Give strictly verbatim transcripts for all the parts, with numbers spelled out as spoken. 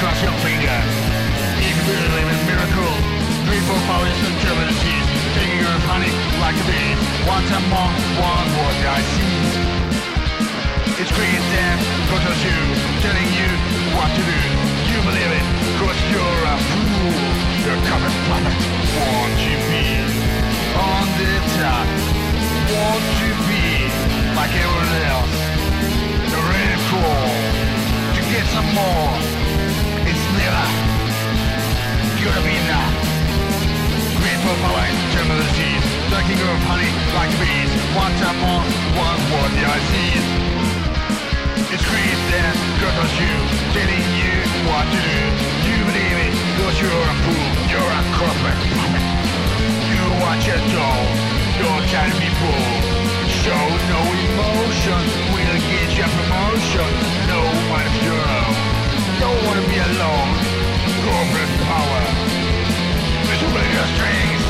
cross your fingers. If you believe in miracles, people powers and turbulence, taking your honey like a bee. One time more, one what I see. It's great that controls you, telling you what to do. You believe it, cause you're a fool. You're coming puppet, won't you be on the top? Won't you be like everyone else? You're ready to crawl, to get some more. It's never gonna be enough. Grateful for life, terminal disease, sucking your honey like bees. One time more, one what the I see. It's great that controls you, telling you what to do. You believe it, cause you're a fool, you're a corporate puppet. You watch your doll, don't try to be fool. Show no emotion, we'll get your promotion. No mind of your own, don't wanna be alone. Corporate power, pulling your strings.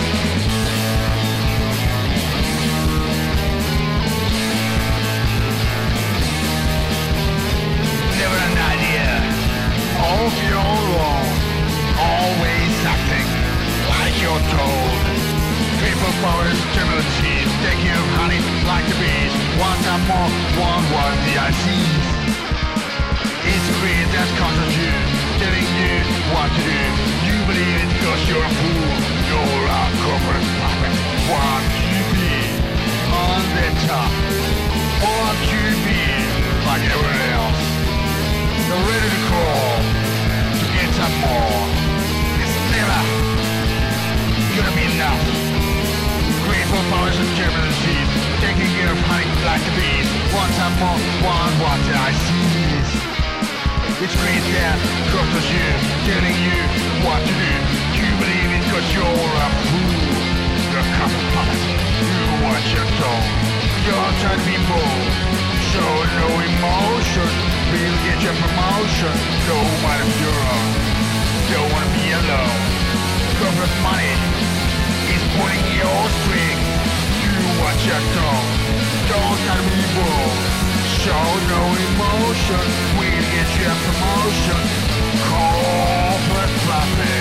Never an idea, all of your own wrong. Always acting like you're told. People powers, terminal disease, taking your honey like the bees. One time more, one what the I see. It's greed that controls you, telling you what to do. You believe it cause you're a fool. You're a corporate puppet. Want you be on the top? Want you be like everyone else? You're ready to crawl, to get some more. It's never gonna be enough. Grateful powers and German disease, taking care of honey like the bees. One time more, one what I see. It's great that controls you, telling you what to do. You believe it cause you're a fool. You're a couple puppet, you watch your tone. You're trying to be bold, show no emotion. We'll get your promotion, no mind of your own. Don't wanna be alone. Corporate money is pulling your string. You watch your tone, don't try to be bold. Show no emotion, we'll get your promotion. Corporate fluffy.